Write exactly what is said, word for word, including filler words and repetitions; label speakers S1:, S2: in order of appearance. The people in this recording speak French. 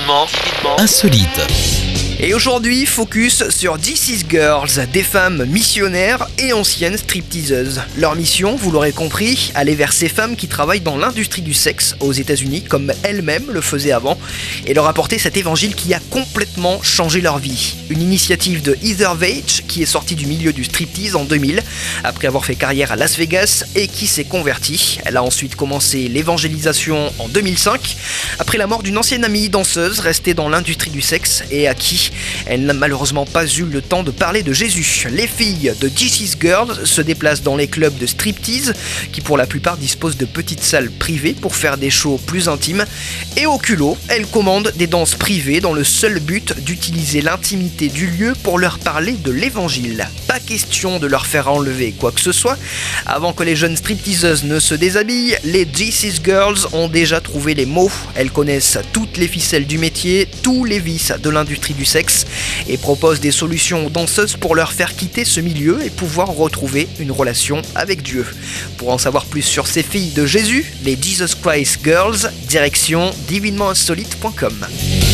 S1: Divinement insolite.
S2: Et aujourd'hui, focus sur This Is Girls, des femmes missionnaires et anciennes stripteaseuses. Leur mission, vous l'aurez compris, aller vers ces femmes qui travaillent dans l'industrie du sexe aux États-Unis, comme elles-mêmes le faisaient avant, et leur apporter cet évangile qui a complètement changé leur vie. Une initiative de Heather Veitch, qui est sortie du milieu du striptease en deux mille, après avoir fait carrière à Las Vegas et qui s'est convertie. Elle a ensuite commencé l'évangélisation en deux mille cinq, après la mort d'une ancienne amie danseuse restée dans l'industrie du sexe et à qui elle n'a malheureusement pas eu le temps de parler de Jésus. Les filles de This Is Girls se déplacent dans les clubs de striptease, qui pour la plupart disposent de petites salles privées pour faire des shows plus intimes. Et au culot, elles commandent des danses privées dans le seul but d'utiliser l'intimité du lieu pour leur parler de l'évangile. Pas question de leur faire enlever quoi que ce soit. Avant que les jeunes stripteaseuses ne se déshabillent, les This Is Girls ont déjà trouvé les mots. Elles connaissent toutes les ficelles du métier, tous les vices de l'industrie du sexe, et propose des solutions aux danseuses pour leur faire quitter ce milieu et pouvoir retrouver une relation avec Dieu. Pour en savoir plus sur ces filles de Jésus, les Jesus Christ Girls, direction divinement insolite point com.